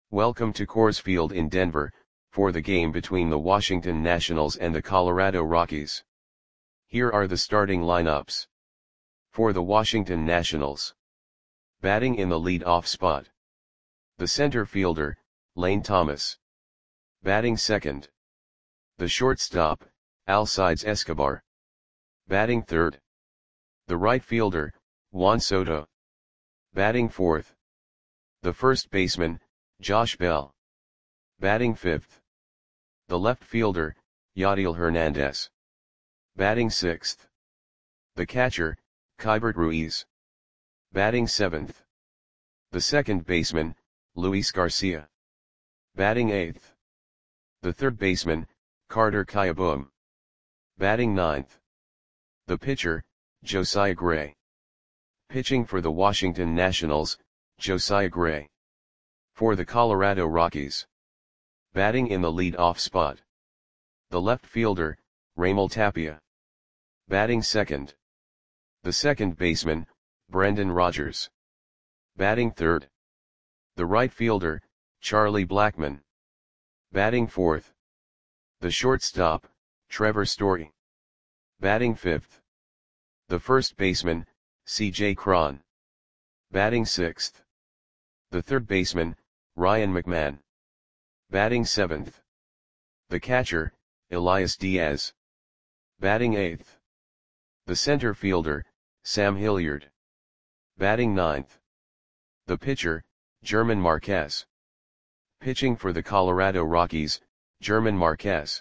Welcome to Coors Field in Denver, for the game between the Washington Nationals and the Colorado Rockies. Here are the starting lineups. For the Washington Nationals. Batting in the lead-off spot. The center fielder, Lane Thomas. Batting second. The shortstop, Alcides Escobar. Batting third. The right fielder, Juan Soto. Batting fourth. The first baseman, Josh Bell. Batting fifth. The left fielder, Yadiel Hernandez. Batting sixth. The catcher, Keibert Ruiz. Batting seventh. The second baseman, Luis Garcia. Batting eighth. The third baseman, Carter Kieboom. Batting ninth. The pitcher, Josiah Gray. Pitching for the Washington Nationals, Josiah Gray. For the Colorado Rockies. Batting in the lead-off spot. The left fielder, Raimel Tapia. Batting second. The second baseman, Brendan Rodgers. Batting third. The right fielder, Charlie Blackmon. Batting fourth. The shortstop, Trevor Story. Batting fifth. The first baseman, C.J. Cron. Batting sixth. The third baseman, Ryan McMahon. Batting seventh. The catcher, Elias Diaz. Batting eighth. The center fielder, Sam Hilliard. Batting ninth. The pitcher, German Marquez. Pitching for the Colorado Rockies, German Marquez.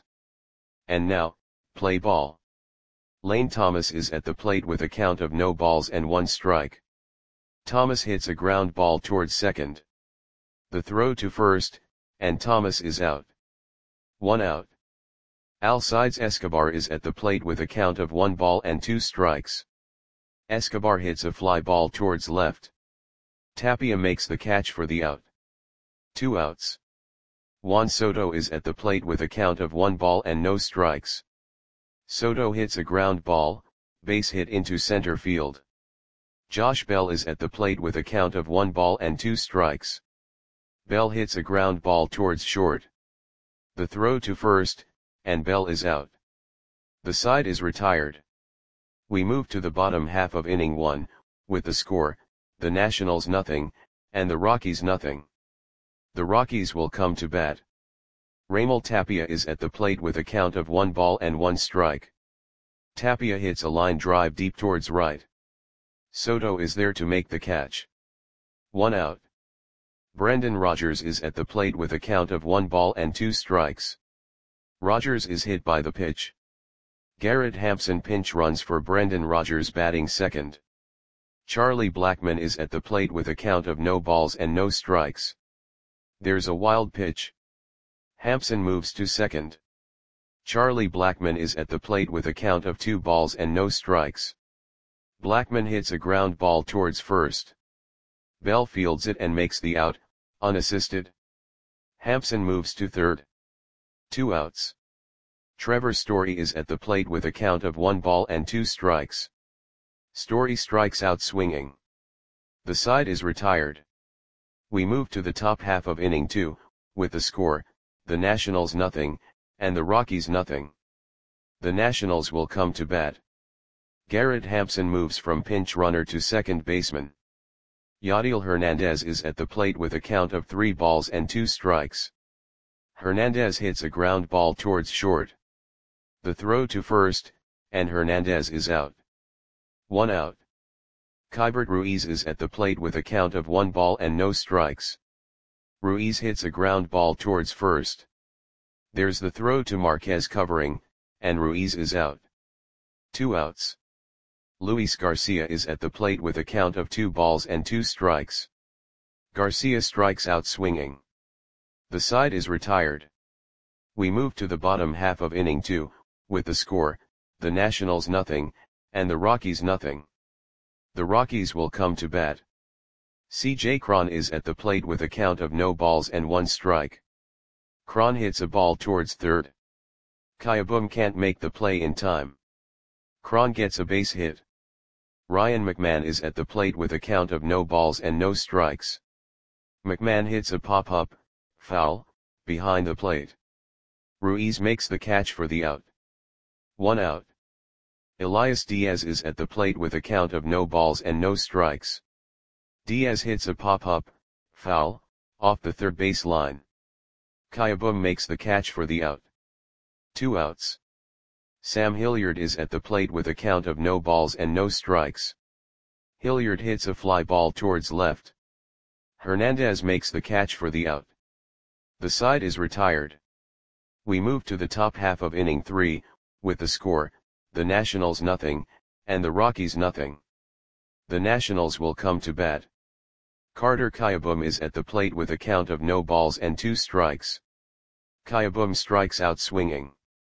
And now, play ball. Lane Thomas is at the plate with a count of no balls and one strike. Thomas hits a ground ball towards second. The throw to first, and Thomas is out. 1 out. Alcides Escobar is at the plate with a count of 1 ball and 2 strikes. Escobar hits a fly ball towards left. Tapia makes the catch for the out. 2 outs. Juan Soto is at the plate with a count of 1 ball and no strikes. Soto hits a ground ball, base hit into center field. Josh Bell is at the plate with a count of 1 ball and 2 strikes. Bell hits a ground ball towards short. The throw to first, and Bell is out. The side is retired. We move to the bottom half of inning 1, with the score, the Nationals nothing, and the Rockies nothing. The Rockies will come to bat. Raimel Tapia is at the plate with a count of 1 ball and 1 strike. Tapia hits a line drive deep towards right. Soto is there to make the catch. 1 out. Brendan Rodgers is at the plate with a count of 1 ball and 2 strikes. Rodgers is hit by the pitch. Garrett Hampson pinch runs for Brendan Rodgers batting second. Charlie Blackmon is at the plate with a count of no balls and no strikes. There's a wild pitch. Hampson moves to second. Charlie Blackmon is at the plate with a count of 2 balls and no strikes. Blackmon hits a ground ball towards first. Bell fields it and makes the out, unassisted. Hampson moves to third. 2 outs. Trevor Story is at the plate with a count of 1 ball and 2 strikes. Story strikes out swinging. The side is retired. We move to the top half of inning 2, with the score, the Nationals nothing, and the Rockies nothing. The Nationals will come to bat. Garrett Hampson moves from pinch runner to second baseman. Yadiel Hernandez is at the plate with a count of 3 balls and 2 strikes. Hernandez hits a ground ball towards short. The throw to first, and Hernandez is out. 1 out. Keibert Ruiz is at the plate with a count of 1 ball and no strikes. Ruiz hits a ground ball towards first. There's the throw to Marquez covering, and Ruiz is out. 2 outs. Luis Garcia is at the plate with a count of 2 balls and 2 strikes. Garcia strikes out swinging. The side is retired. We move to the bottom half of inning 2, with the score, the Nationals nothing, and the Rockies nothing. The Rockies will come to bat. C.J. Cron is at the plate with a count of no balls and 1 strike. Cron hits a ball towards third. Kieboom can't make the play in time. Cron gets a base hit. Ryan McMahon is at the plate with a count of no balls and no strikes. McMahon hits a pop-up, foul, behind the plate. Ruiz makes the catch for the out. 1 out. Elias Diaz is at the plate with a count of no balls and no strikes. Diaz hits a pop-up, foul, off the third base line. Kayabum makes the catch for the out. 2 outs. Sam Hilliard is at the plate with a count of no balls and no strikes. Hilliard hits a fly ball towards left. Hernandez makes the catch for the out. The side is retired. We move to the top half of inning 3, with the score, the Nationals nothing, and the Rockies nothing. The Nationals will come to bat. Carter Kayabum is at the plate with a count of no balls and 2 strikes. Kayabum strikes out swinging.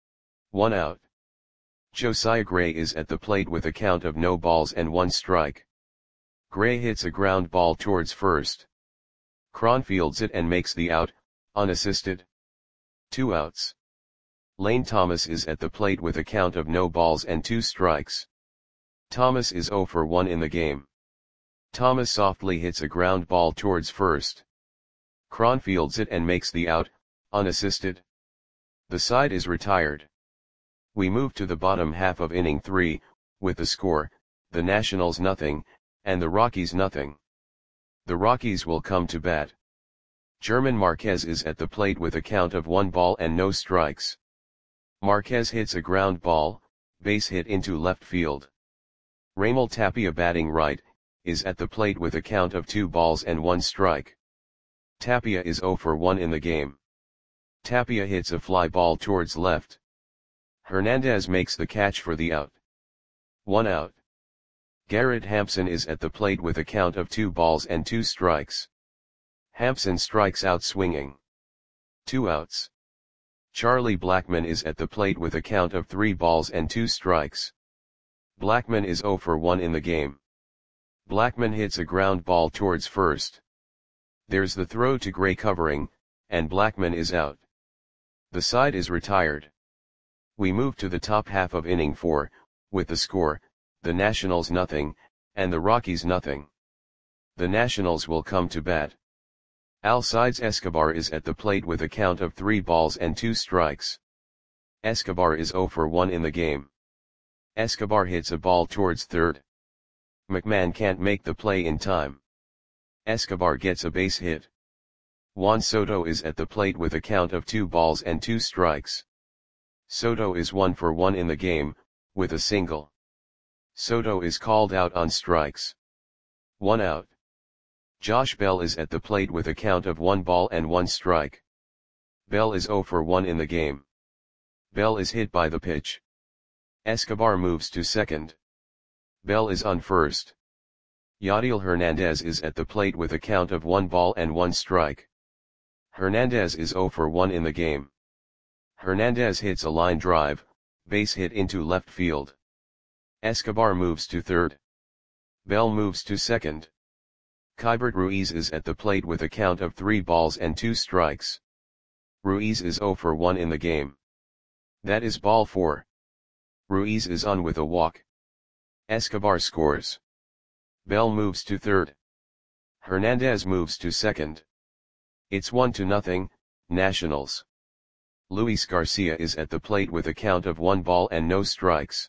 1 out. Josiah Gray is at the plate with a count of no balls and 1 strike. Gray hits a ground ball towards first. Cron fields it and makes the out, unassisted. 2 outs. Lane Thomas is at the plate with a count of no balls and 2 strikes. Thomas is 0 for 1 in the game. Thomas softly hits a ground ball towards first. Cron fields it and makes the out, unassisted. The side is retired. We move to the bottom half of inning 3, with the score, the Nationals nothing, and the Rockies nothing. The Rockies will come to bat. German Marquez is at the plate with a count of 1 ball and no strikes. Marquez hits a ground ball, base hit into left field. Raimel Tapia batting right, is at the plate with a count of 2 balls and 1 strike. Tapia is 0 for 1 in the game. Tapia hits a fly ball towards left. Hernandez makes the catch for the out. 1 out. Garrett Hampson is at the plate with a count of 2 balls and 2 strikes. Hampson strikes out swinging. 2 outs. Charlie Blackmon is at the plate with a count of 3 balls and 2 strikes. Blackmon is 0 for 1 in the game. Blackmon hits a ground ball towards first. There's the throw to Gray covering, and Blackmon is out. The side is retired. We move to the top half of inning 4, with the score, the Nationals nothing, and the Rockies nothing. The Nationals will come to bat. Alcides Escobar is at the plate with a count of 3 balls and 2 strikes. Escobar is 0 for 1 in the game. Escobar hits a ball towards third. McMahon can't make the play in time. Escobar gets a base hit. Juan Soto is at the plate with a count of 2 balls and 2 strikes. Soto is 1 for 1 in the game, with a single. Soto is called out on strikes. 1 out. Josh Bell is at the plate with a count of 1 ball and 1 strike. Bell is 0 for 1 in the game. Bell is hit by the pitch. Escobar moves to second. Bell is on first. Yadiel Hernandez is at the plate with a count of 1 ball and 1 strike. Hernandez is 0 for 1 in the game. Hernandez hits a line drive, base hit into left field. Escobar moves to third. Bell moves to second. Keibert Ruiz is at the plate with a count of 3 balls and 2 strikes. Ruiz is 0 for 1 in the game. That is ball 4. Ruiz is on with a walk. Escobar scores. Bell moves to third. Hernandez moves to second. It's 1-0, Nationals. Luis Garcia is at the plate with a count of 1 ball and no strikes.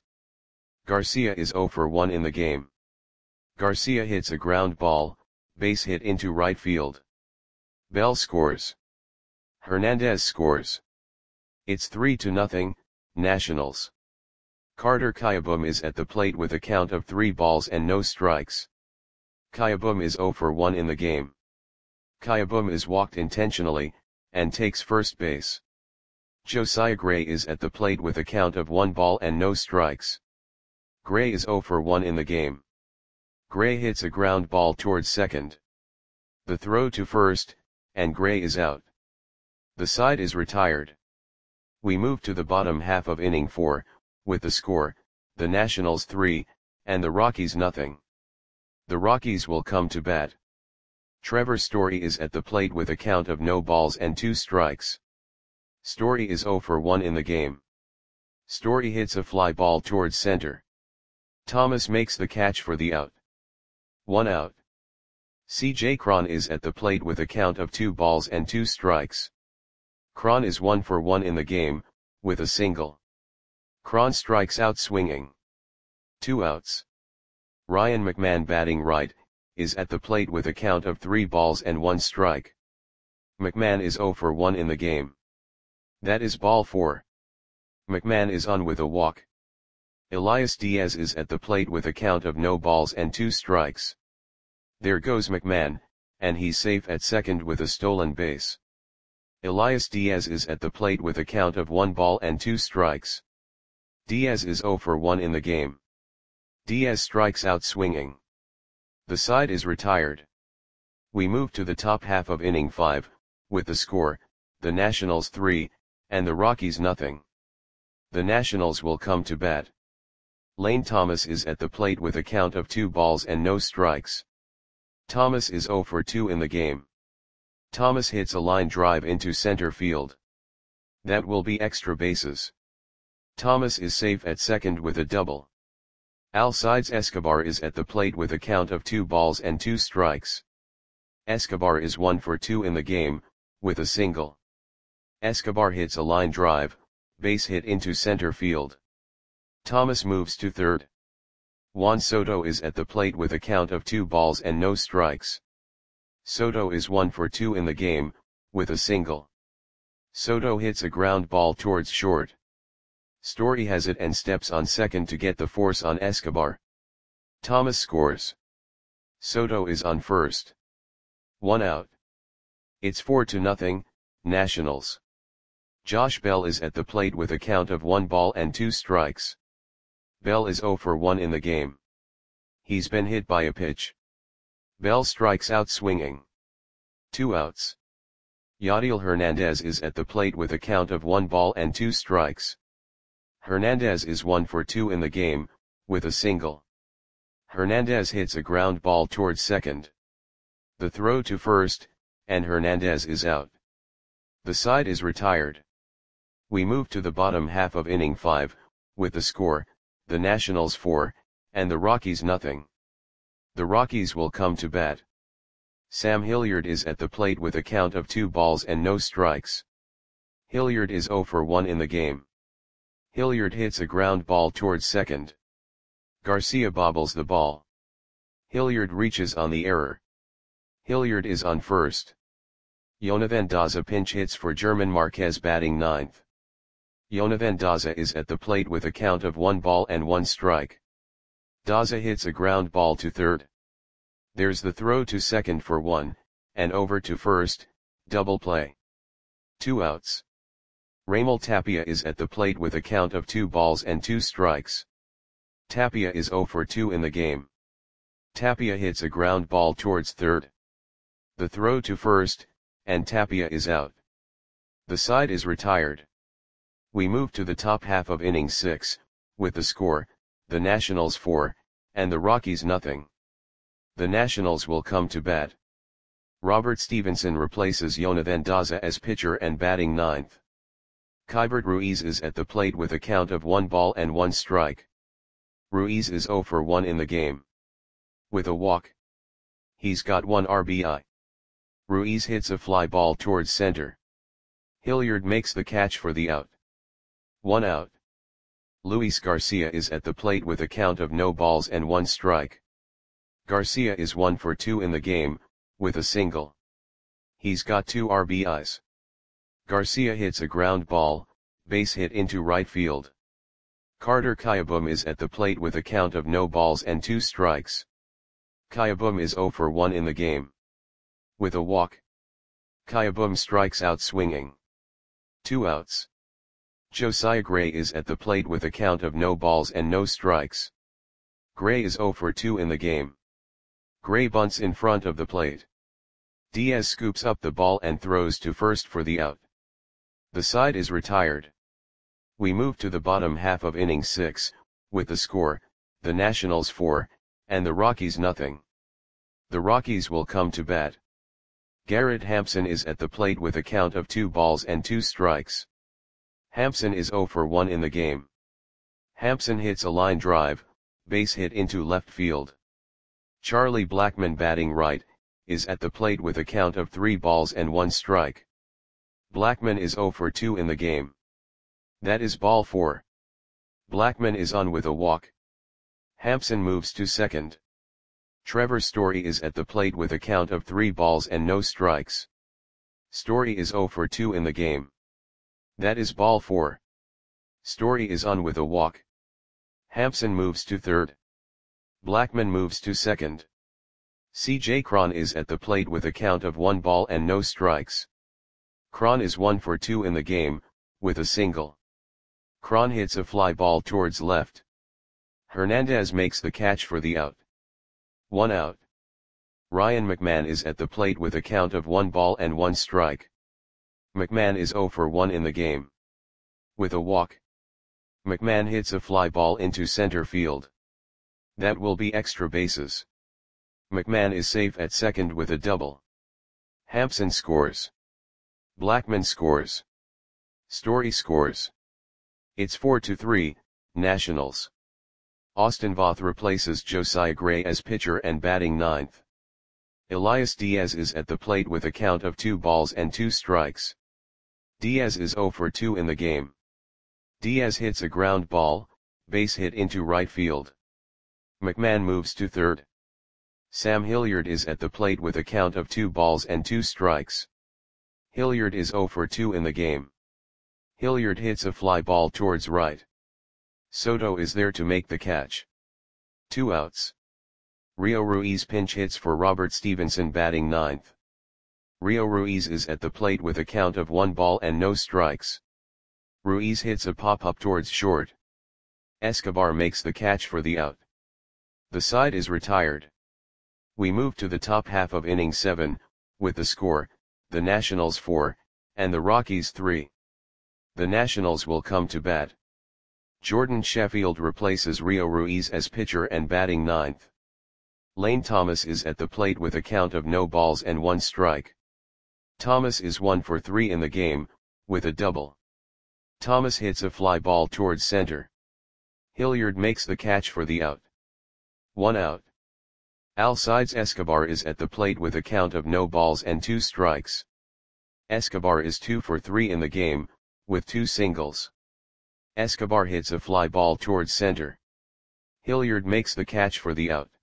Garcia is 0 for 1 in the game. Garcia hits a ground ball, base hit into right field. Bell scores. Hernandez scores. It's 3-0, Nationals. Carter Kayabum is at the plate with a count of 3 balls and no strikes. Kayabum is 0 for 1 in the game. Kayabum is walked intentionally, and takes first base. Josiah Gray is at the plate with a count of 1 ball and no strikes. Gray is 0 for 1 in the game. Gray hits a ground ball towards second. The throw to first, and Gray is out. The side is retired. We move to the bottom half of inning 4, with the score, the Nationals 3, and the Rockies nothing. The Rockies will come to bat. Trevor Story is at the plate with a count of no balls and 2 strikes. Story is 0 for 1 in the game. Story hits a fly ball towards center. Thomas makes the catch for the out. 1 out. CJ Cron is at the plate with a count of 2 balls and 2 strikes. Cron is 1 for 1 in the game, with a single. Cron strikes out swinging. 2 outs. Ryan McMahon batting right, is at the plate with a count of 3 balls and 1 strike. McMahon is 0 for 1 in the game. That is ball 4. McMahon is on with a walk. Elias Diaz is at the plate with a count of no balls and 2 strikes. There goes McMahon, and he's safe at second with a stolen base. Elias Diaz is at the plate with a count of 1 ball and 2 strikes. Diaz is 0 for 1 in the game. Diaz strikes out swinging. The side is retired. We move to the top half of inning 5, with the score, the Nationals 3, and the Rockies nothing. The Nationals will come to bat. Lane Thomas is at the plate with a count of 2 balls and no strikes. Thomas is 0 for 2 in the game. Thomas hits a line drive into center field. That will be extra bases. Thomas is safe at second with a double. Alcides Escobar is at the plate with a count of 2 balls and 2 strikes. Escobar is 1 for 2 in the game, with a single. Escobar hits a line drive, base hit into center field. Thomas moves to third. Juan Soto is at the plate with a count of 2 balls and no strikes. Soto is 1 for 2 in the game, with a single. Soto hits a ground ball towards short. Story has it and steps on second to get the force on Escobar. Thomas scores. Soto is on first. 1 out. It's 4-0, Nationals. Josh Bell is at the plate with a count of 1 ball and 2 strikes. Bell is 0 for 1 in the game. He's been hit by a pitch. Bell strikes out swinging. 2 outs. Yadiel Hernandez is at the plate with a count of 1 ball and 2 strikes. Hernandez is 1 for 2 in the game, with a single. Hernandez hits a ground ball towards second. The throw to first, and Hernandez is out. The side is retired. We move to the bottom half of inning 5, with the score, the Nationals 4, and the Rockies nothing. The Rockies will come to bat. Sam Hilliard is at the plate with a count of 2 balls and no strikes. Hilliard is 0 for 1 in the game. Hilliard hits a ground ball towards second. Garcia bobbles the ball. Hilliard reaches on the error. Hilliard is on first. Yonavan Daza pinch hits for German Marquez batting ninth. Yonavan Daza is at the plate with a count of 1 ball and 1 strike. Daza hits a ground ball to third. There's the throw to second for 1, and over to first, double play. 2 outs. Raimel Tapia is at the plate with a count of 2 balls and 2 strikes. Tapia is 0 for 2 in the game. Tapia hits a ground ball towards third. The throw to first, and Tapia is out. The side is retired. We move to the top half of inning 6, with the score, the Nationals 4, and the Rockies nothing. The Nationals will come to bat. Robert Stevenson replaces Yonavan Daza as pitcher and batting ninth. Keibert Ruiz is at the plate with a count of 1 ball and 1 strike. Ruiz is 0 for 1 in the game. With a walk. He's got 1 RBI. Ruiz hits a fly ball towards center. Hilliard makes the catch for the out. 1 out. Luis Garcia is at the plate with a count of no balls and 1 strike. Garcia is 1 for 2 in the game, with a single. He's got 2 RBIs. Garcia hits a ground ball, base hit into right field. Carter Kieboom is at the plate with a count of no balls and 2 strikes. Kieboom is 0 for 1 in the game. With a walk. Kieboom strikes out swinging. 2 outs. Josiah Gray is at the plate with a count of no balls and no strikes. Gray is 0 for 2 in the game. Gray bunts in front of the plate. Diaz scoops up the ball and throws to first for the out. The side is retired. We move to the bottom half of inning 6, with the score, the Nationals 4, and the Rockies nothing. The Rockies will come to bat. Garrett Hampson is at the plate with a count of 2 balls and 2 strikes. Hampson is 0 for 1 in the game. Hampson hits a line drive, base hit into left field. Charlie Blackmon batting right, is at the plate with a count of 3 balls and 1 strike. Blackman is 0 for 2 in the game. That is ball 4. Blackman is on with a walk. Hampson moves to second. Trevor Story is at the plate with a count of 3 balls and no strikes. Story is 0 for 2 in the game. That is ball 4. Story is on with a walk. Hampson moves to third. Blackman moves to second. C.J. Cron is at the plate with a count of 1 ball and no strikes. Cron is 1 for 2 in the game, with a single. Cron hits a fly ball towards left. Hernandez makes the catch for the out. 1 out. Ryan McMahon is at the plate with a count of 1 ball and 1 strike. McMahon is 0 for 1 in the game. With a walk. McMahon hits a fly ball into center field. That will be extra bases. McMahon is safe at second with a double. Hampson scores. Blackman scores. Story scores. It's 4-3, Nationals. Austin Voth replaces Josiah Gray as pitcher and batting ninth. Elias Diaz is at the plate with a count of 2 balls and 2 strikes. Diaz is 0 for 2 in the game. Diaz hits a ground ball, base hit into right field. McMahon moves to third. Sam Hilliard is at the plate with a count of 2 balls and 2 strikes. Hilliard is 0 for 2 in the game. Hilliard hits a fly ball towards right. Soto is there to make the catch. 2 outs. Rio Ruiz pinch hits for Robert Stevenson batting ninth. Rio Ruiz is at the plate with a count of 1 ball and no strikes. Ruiz hits a pop-up towards short. Escobar makes the catch for the out. The side is retired. We move to the top half of inning 7, with the score, the Nationals 4, and the Rockies 3. The Nationals will come to bat. Jordan Sheffield replaces Rio Ruiz as pitcher and batting ninth. Lane Thomas is at the plate with a count of no balls and 1 strike. Thomas is 1 for 3 in the game, with a double. Thomas hits a fly ball towards center. Hilliard makes the catch for the out. 1 out. Alcides Escobar is at the plate with a count of no balls and 2 strikes. Escobar is 2 for 3 in the game, with 2 singles. Escobar hits a fly ball towards center. Hilliard makes the catch for the out.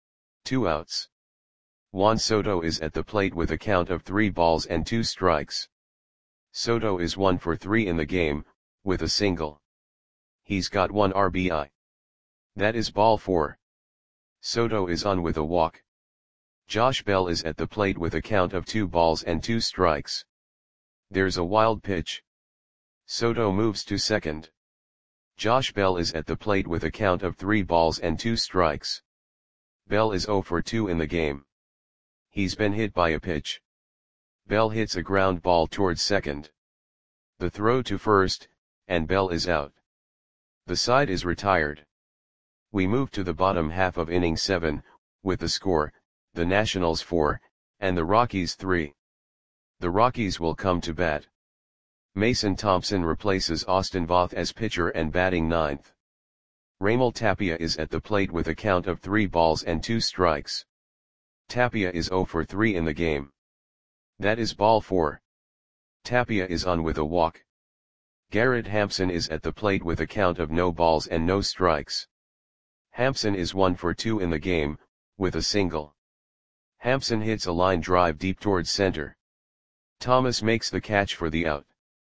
2 outs. Juan Soto is at the plate with a count of 3 balls and 2 strikes. Soto is 1 for 3 in the game, with a single. He's got 1 RBI. That is ball 4. Soto is on with a walk. Josh Bell is at the plate with a count of 2 balls and 2 strikes. There's a wild pitch. Soto moves to second. Josh Bell is at the plate with a count of 3 balls and 2 strikes. Bell is 0 for 2 in the game. He's been hit by a pitch. Bell hits a ground ball towards second. The throw to first, and Bell is out. The side is retired. We move to the bottom half of inning 7, with the score, the Nationals 4, and the Rockies 3. The Rockies will come to bat. Mason Thompson replaces Austin Voth as pitcher and batting ninth. Raimel Tapia is at the plate with a count of 3 balls and 2 strikes. Tapia is 0 for 3 in the game. That is ball 4. Tapia is on with a walk. Garrett Hampson is at the plate with a count of no balls and no strikes. Hampson is 1 for 2 in the game, with a single. Hampson hits a line drive deep towards center. Thomas makes the catch for the out.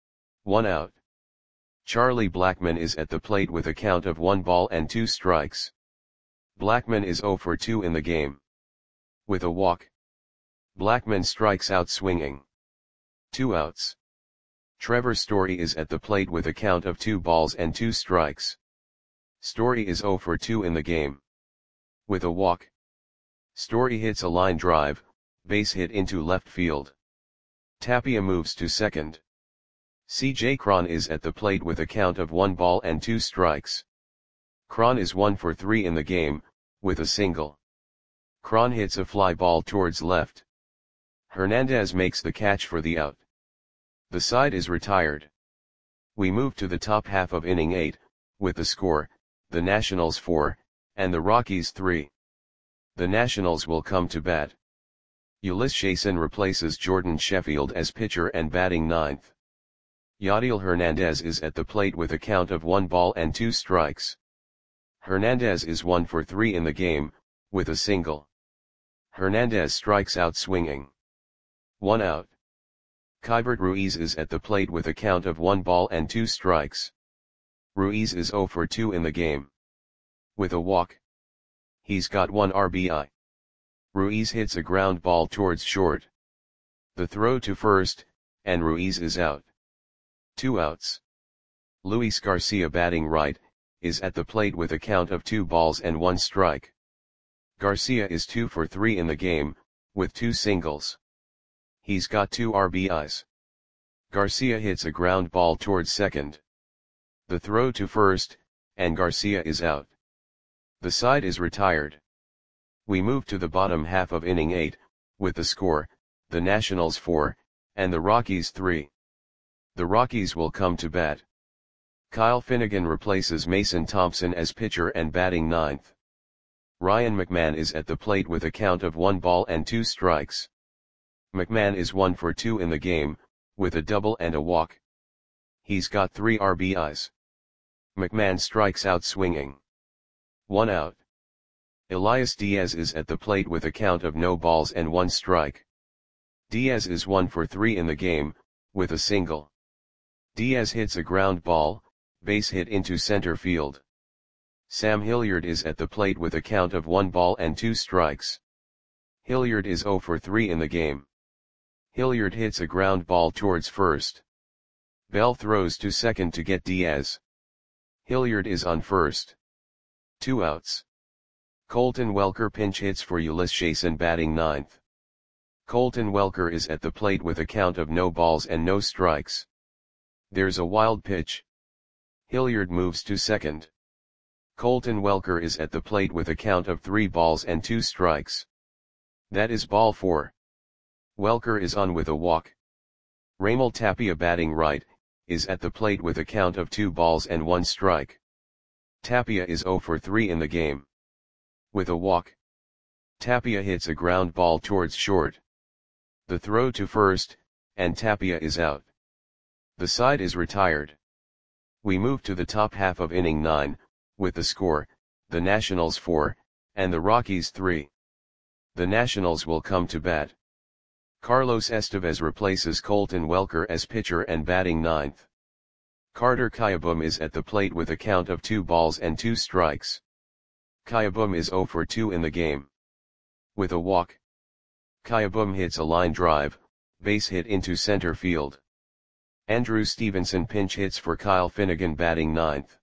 1 out. Charlie Blackman is at the plate with a count of 1 ball and 2 strikes. Blackman is 0 for 2 in the game. With a walk. Blackman strikes out swinging. 2 outs. Trevor Story is at the plate with a count of 2 balls and 2 strikes. Story is 0 for 2 in the game. With a walk. Story hits a line drive, base hit into left field. Tapia moves to second. C.J. Cron is at the plate with a count of 1 ball and 2 strikes. Cron is 1 for 3 in the game, with a single. Cron hits a fly ball towards left. Hernandez makes the catch for the out. The side is retired. We move to the top half of inning 8, with the score, the Nationals 4, and the Rockies 3. The Nationals will come to bat. Ulyss Chason replaces Jordan Sheffield as pitcher and batting ninth. Yadiel Hernandez is at the plate with a count of 1 ball and 2 strikes. Hernandez is 1 for 3 in the game, with a single. Hernandez strikes out swinging. 1 out. Keibert Ruiz is at the plate with a count of 1 ball and 2 strikes. Ruiz is 0 for 2 in the game. With a walk. He's got 1 RBI. Ruiz hits a ground ball towards short. The throw to first, and Ruiz is out. 2 outs. Luis Garcia batting right, is at the plate with a count of 2 balls and 1 strike. Garcia is 2 for 3 in the game, with 2 singles. He's got 2 RBIs. Garcia hits a ground ball towards second. The throw to first, and Garcia is out. The side is retired. We move to the bottom half of inning 8, with the score, the Nationals 4, and the Rockies 3. The Rockies will come to bat. Kyle Finnegan replaces Mason Thompson as pitcher and batting ninth. Ryan McMahon is at the plate with a count of 1 ball and 2 strikes. McMahon is 1 for 2 in the game, with a double and a walk. He's got 3 RBIs. McMahon strikes out swinging. 1 out. Elias Diaz is at the plate with a count of no balls and 1 strike. Diaz is 1 for 3 in the game, with a single. Diaz hits a ground ball, base hit into center field. Sam Hilliard is at the plate with a count of 1 ball and 2 strikes. Hilliard is 0 for 3 in the game. Hilliard hits a ground ball towards first. Bell throws to second to get Diaz. Hilliard is on first. 2 outs. Colton Welker pinch hits for Ulyss Chason batting ninth. Colton Welker is at the plate with a count of no balls and no strikes. There's a wild pitch. Hilliard moves to second. Colton Welker is at the plate with a count of 3 balls and 2 strikes. That is ball 4. Welker is on with a walk. Raimel Tapia batting right, is at the plate with a count of 2 balls and 1 strike. Tapia is 0 for 3 in the game. With a walk. Tapia hits a ground ball towards short. The throw to first, and Tapia is out. The side is retired. We move to the top half of inning 9, with the score, the Nationals 4, and the Rockies 3. The Nationals will come to bat. Carlos Estevez replaces Colton Welker as pitcher and batting ninth. Carter Kieboom is at the plate with a count of 2 balls and 2 strikes. Kieboom is 0 for 2 in the game. With a walk. Kieboom hits a line drive, base hit into center field. Andrew Stevenson pinch hits for Kyle Finnegan batting ninth.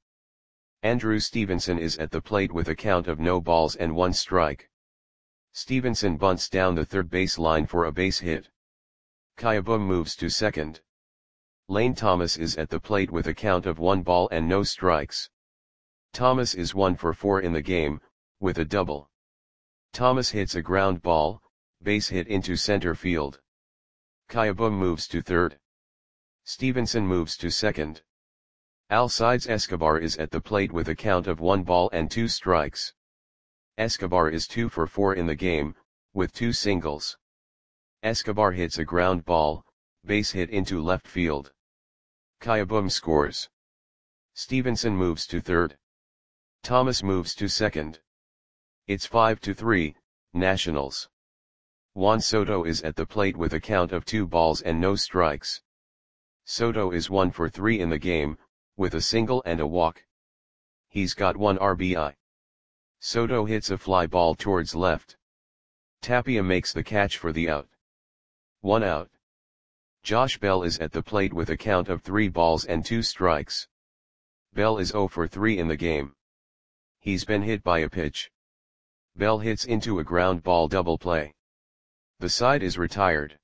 Andrew Stevenson is at the plate with a count of no balls and 1 strike. Stevenson bunts down the third base line for a base hit. Kieboom moves to second. Lane Thomas is at the plate with a count of 1 ball and no strikes. Thomas is 1 for 4 in the game, with a double. Thomas hits a ground ball, base hit into center field. Kieboom moves to third. Stevenson moves to second. Alcides Escobar is at the plate with a count of 1 ball and 2 strikes. Escobar is 2 for 4 in the game, with 2 singles. Escobar hits a ground ball, base hit into left field. Kieboom scores. Stevenson moves to third. Thomas moves to second. It's 5-3, Nationals. Juan Soto is at the plate with a count of 2 balls and no strikes. Soto is 1 for 3 in the game, with a single and a walk. He's got 1 RBI. Soto hits a fly ball towards left. Tapia makes the catch for the out. 1 out. Josh Bell is at the plate with a count of 3 balls and 2 strikes. Bell is 0 for 3 in the game. He's been hit by a pitch. Bell hits into a ground ball double play. The side is retired.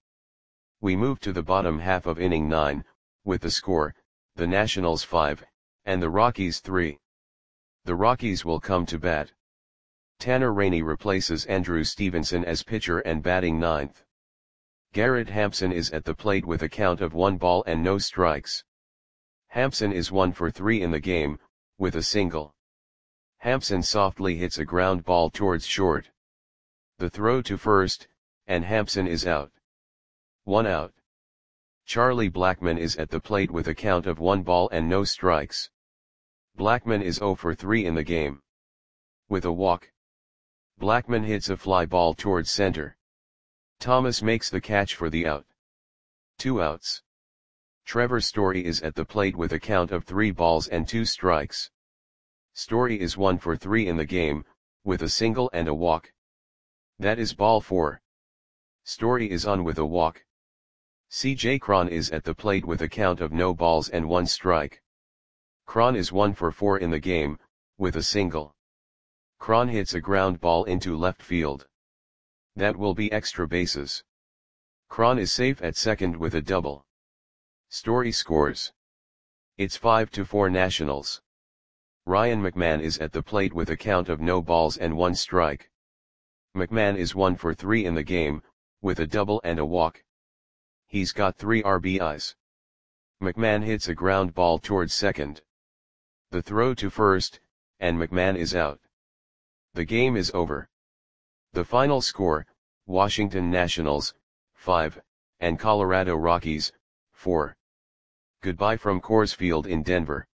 We move to the bottom half of inning 9, with the score, the Nationals 5, and the Rockies 3. The Rockies will come to bat. Tanner Rainey replaces Andrew Stevenson as pitcher and batting ninth. Garrett Hampson is at the plate with a count of 1 ball and no strikes. Hampson is 1 for 3 in the game, with a single. Hampson softly hits a ground ball towards short. The throw to first, and Hampson is out. 1 out. Charlie Blackmon is at the plate with a count of 1 ball and no strikes. Blackmon is 0 for 3 in the game. With a walk, Blackmon hits a fly ball towards center. Thomas makes the catch for the out. 2 outs. Trevor Story is at the plate with a count of 3 balls and 2 strikes. Story is 1 for 3 in the game, with a single and a walk. That is ball 4. Story is on with a walk. C.J. Cron is at the plate with a count of no balls and 1 strike. Cron is 1 for 4 in the game, with a single. Cron hits a ground ball into left field. That will be extra bases. Cron is safe at second with a double. Story scores. It's 5-4 Nationals. Ryan McMahon is at the plate with a count of no balls and 1 strike. McMahon is 1 for 3 in the game, with a double and a walk. He's got 3 RBIs. McMahon hits a ground ball towards second. The throw to first, and McMahon is out. The game is over. The final score, Washington Nationals, 5, and Colorado Rockies, 4. Goodbye from Coors Field in Denver.